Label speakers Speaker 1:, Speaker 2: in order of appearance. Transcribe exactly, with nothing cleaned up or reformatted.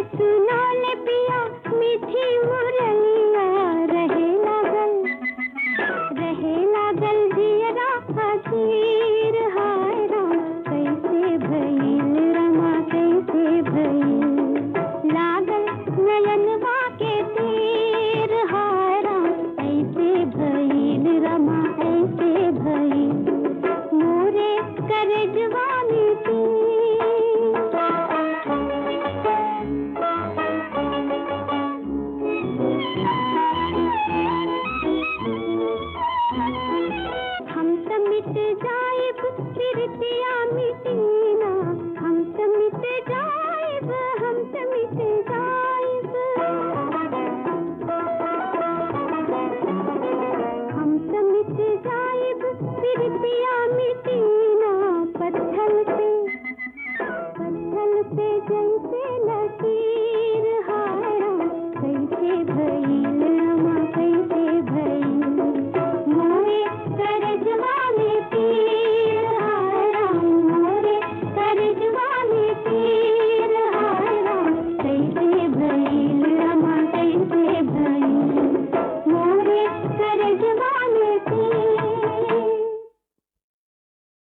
Speaker 1: सुना ले पिया मीठी मुरैया, रहे लागल रहे लागल जियरा हसीर, हाय राम कैसे भइल रमा कैसे भइल, लागल नयनवा के तीर, हाय राम ऐसे भइल रमा ऐसे भइल, मोरे करजवा मीठी। हम त मिट जाइब प्रीतिया मिटीना, हम त मिट जाइब हम त मिट जाइब, हम त मिट जाइब प्रीतिया मिटीना, पत्थर पे पत्थर पे जैसे लकीर, हाय राम कैसे भइल